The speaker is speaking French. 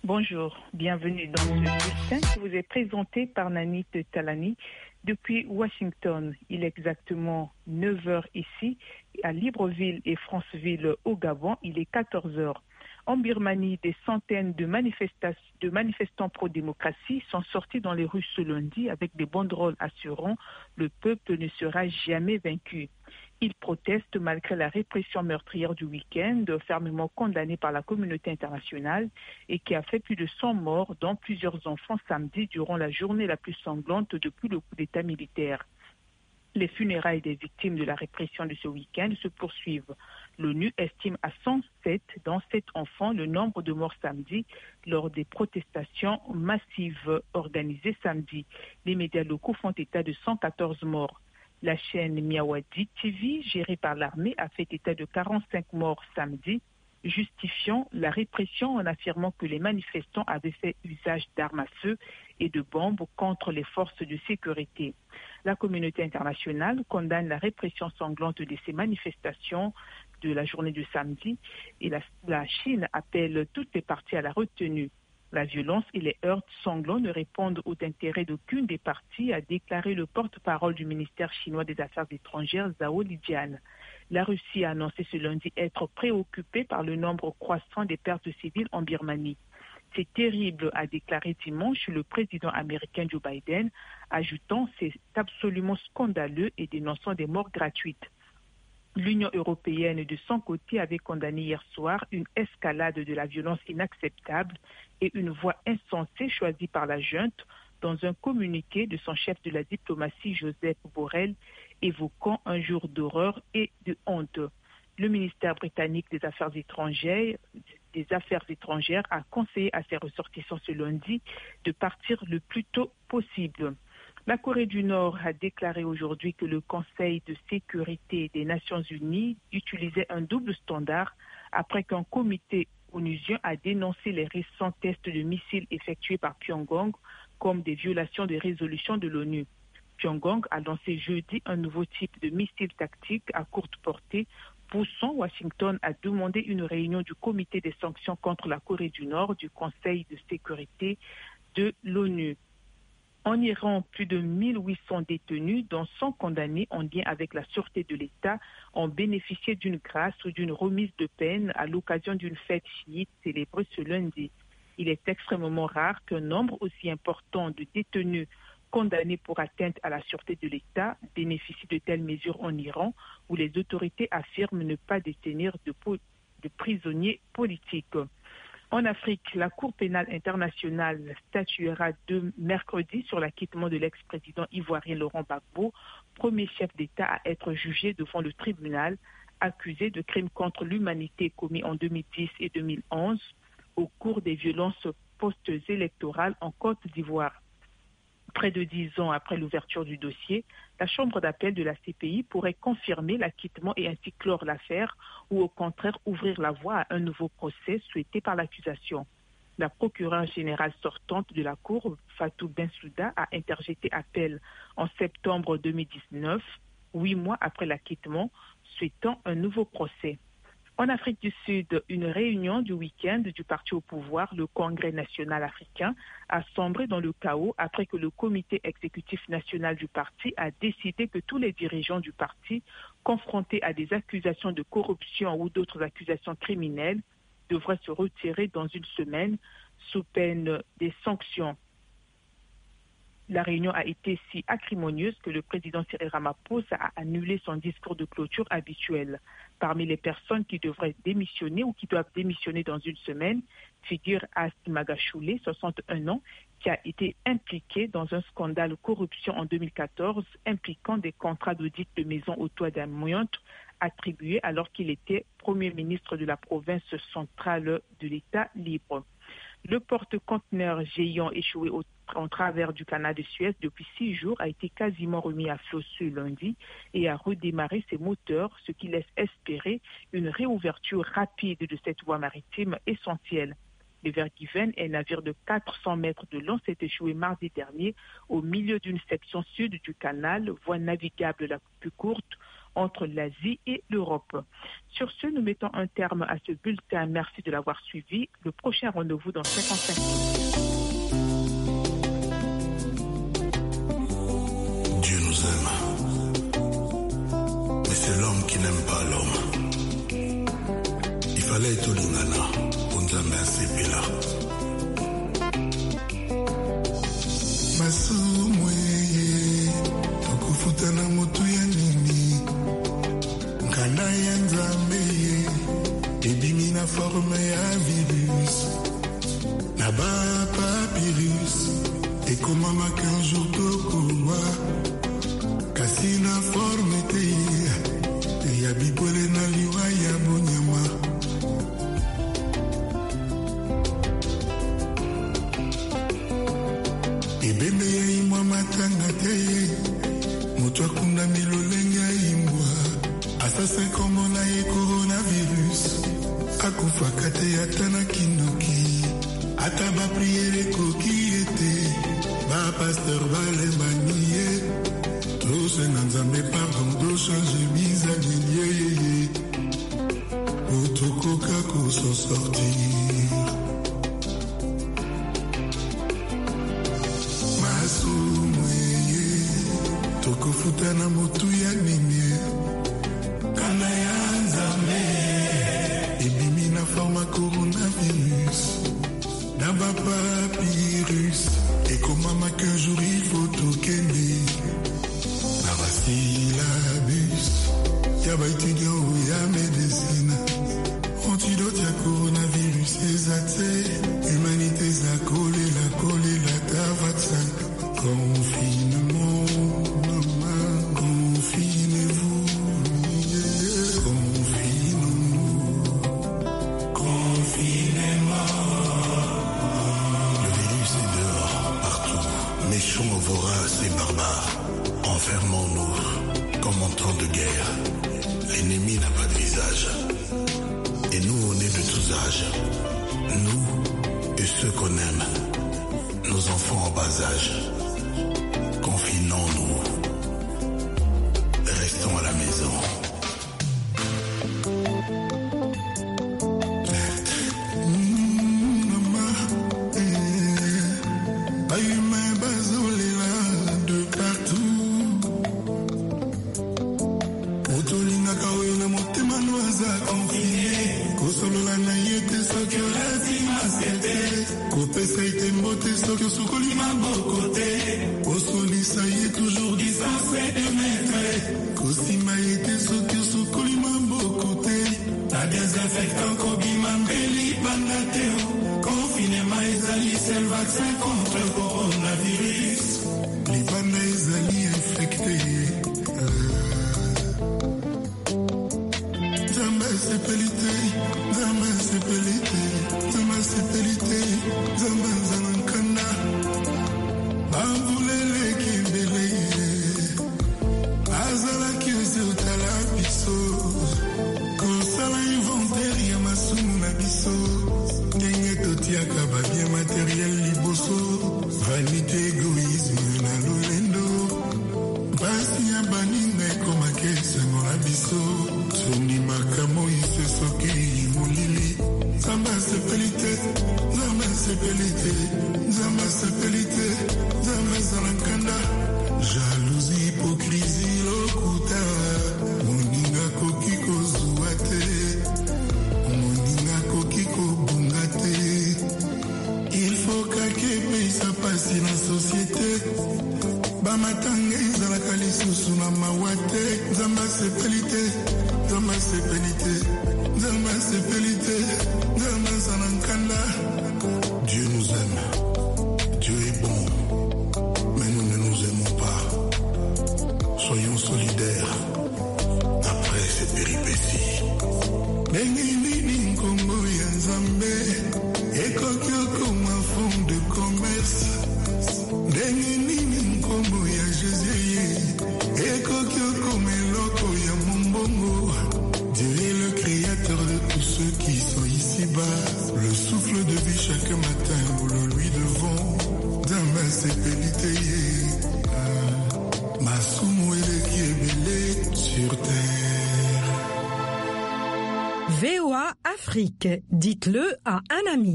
Bonjour, bienvenue dans ce bulletin qui vous est présenté par Nanit Talani depuis Washington. Il est exactement 9 heures ici, à Libreville et Franceville au Gabon, il est 14 heures. En Birmanie, des centaines de manifestants pro-démocratie sont sortis dans les rues ce lundi avec des banderoles assurant le peuple ne sera jamais vaincu. Ils protestent malgré la répression meurtrière du week-end, fermement condamnée par la communauté internationale et qui a fait plus de 100 morts, dont plusieurs enfants samedi durant la journée la plus sanglante depuis le coup d'État militaire. Les funérailles des victimes de la répression de ce week-end se poursuivent. L'ONU estime à 107 dans 7 enfants le nombre de morts samedi lors des protestations massives organisées samedi. Les médias locaux font état de 114 morts. La chaîne Miawadi TV, gérée par l'armée, a fait état de 45 morts samedi, justifiant la répression en affirmant que les manifestants avaient fait usage d'armes à feu et de bombes contre les forces de sécurité. La communauté internationale condamne la répression sanglante de ces manifestations de la journée de samedi et la Chine appelle toutes les parties à la retenue. La violence et les heurts sanglants ne répondent aux intérêts d'aucune des parties, a déclaré le porte-parole du ministère chinois des Affaires étrangères, Zhao Lijian. La Russie a annoncé ce lundi être préoccupée par le nombre croissant des pertes civiles en Birmanie. C'est terrible, a déclaré dimanche le président américain Joe Biden, ajoutant « c'est absolument scandaleux » et dénonçant des morts gratuites. L'Union européenne, de son côté, avait condamné hier soir une escalade de la violence inacceptable et une voie insensée choisie par la junte dans un communiqué de son chef de la diplomatie, Joseph Borrell, évoquant un jour d'horreur et de honte. Le ministère britannique des Affaires étrangères a conseillé à ses ressortissants ce lundi de partir le plus tôt possible. La Corée du Nord a déclaré aujourd'hui que le Conseil de sécurité des Nations Unies utilisait un double standard après qu'un comité onusien a dénoncé les récents tests de missiles effectués par Pyongyang comme des violations des résolutions de l'ONU. Pyongyang a lancé jeudi un nouveau type de missile tactique à courte portée, poussant Washington à demander une réunion du comité des sanctions contre la Corée du Nord du Conseil de sécurité de l'ONU. En Iran, plus de 1800 détenus, dont 100 condamnés en lien avec la sûreté de l'État, ont bénéficié d'une grâce ou d'une remise de peine à l'occasion d'une fête chiite célébrée ce lundi. Il est extrêmement rare qu'un nombre aussi important de détenus condamnés pour atteinte à la sûreté de l'État bénéficient de telles mesures en Iran, où les autorités affirment ne pas détenir de prisonniers politiques. En Afrique, la Cour pénale internationale statuera mercredi sur l'acquittement de l'ex-président ivoirien Laurent Gbagbo, premier chef d'État à être jugé devant le tribunal, accusé de crimes contre l'humanité commis en 2010 et 2011 au cours des violences post-électorales en Côte d'Ivoire. Près de 10 ans après l'ouverture du dossier, la Chambre d'appel de la CPI pourrait confirmer l'acquittement et ainsi clore l'affaire ou au contraire ouvrir la voie à un nouveau procès souhaité par l'accusation. La procureure générale sortante de la Cour, Fatou Bensouda, a interjeté appel en septembre 2019, 8 mois après l'acquittement, souhaitant un nouveau procès. En Afrique du Sud, une réunion du week-end du parti au pouvoir, le Congrès national africain, a sombré dans le chaos après que le comité exécutif national du parti a décidé que tous les dirigeants du parti, confrontés à des accusations de corruption ou d'autres accusations criminelles, devraient se retirer dans une semaine sous peine des sanctions. La réunion a été si acrimonieuse que le président Cyril Ramaphosa a annulé son discours de clôture habituel. Parmi les personnes qui devraient démissionner ou qui doivent démissionner dans une semaine, figure Asti Magashule, 61 ans, qui a été impliqué dans un scandale de corruption en 2014 impliquant des contrats d'audit de maisons au toit d'Amiante attribués alors qu'il était Premier ministre de la province centrale de l'État libre. Le porte-conteneur géant échoué en travers du canal de Suez depuis 6 jours a été quasiment remis à flot ce lundi et a redémarré ses moteurs, ce qui laisse espérer une réouverture rapide de cette voie maritime essentielle. Le Vergiven, un navire de 400 mètres de long, s'est échoué mardi dernier au milieu d'une section sud du canal, voie navigable la plus courte, entre l'Asie et l'Europe. Sur ce, nous mettons un terme à ce bulletin. Merci de l'avoir suivi. Le prochain rendez-vous dans 55 minutes. Dieu nous aime, mais c'est l'homme qui n'aime pas l'homme. Il fallait être Lingana, Unzame Asepela. Masumweye, tukufutana motu ya nini, nkana ya nzambeye, ebimi na forme ya virus, na ba papyrus, ekomama qu'un jour tokowa, kasi na forme te, ya bipole na liwa ya bonyama. Ebembe ya imwa matanga te, moto akunda milolenge ya imwa, asase kombo na ye coronavirus, akufaka te ata na kindoki, ata ba priere koki ete, ba pasteur balembani ye, tose na nzambe pardon do change bizali ye, otokoka koso sortir. Tokofuta na motu ya nini, kana ya nzambe, ebimi na forma coronavirus, na ba papyrus, ekomama qu'un jour il faut tokende, na ba syllabus, ya ba étudiant ou ya médecine, antidote ya coronavirus, ezate, humanité za kolela ta vaccin, confinement. Voraces et barbares, enfermons-nous comme en temps de guerre. L'ennemi n'a pas de visage. Et nous, on est de tous âges. Nous et ceux qu'on aime. Nos enfants en bas âge. Confinons-nous. Restons à la maison. Jalousie, hypocrisie, lokuta, moninga koki kozuate, moninga koki kobungate. Il faut que ça passe dans la société. Bamatanga ezalaka lisusu na mawate, nzamba sepelite, nzamba sepelite, nzamba sepelite, nzamba zanankanda. Dieu nous aime, Dieu est bon. Mais nous ne nous aimons pas. Soyons solidaires après ces péripéties. Nengini nkombo ya Nzambe, ekokioko ma fond de commerce. Nengini nkombo ya Jésus, ekokioko meloko ya Mombongo. Dieu est le créateur de tous ceux qui sont ici-bas. Le souffle de vie chaque matin, nous le lui devons. Nzambe sepelite ye, masumu eleki ebele sur terre. VOA Afrique, dites-le à un ami.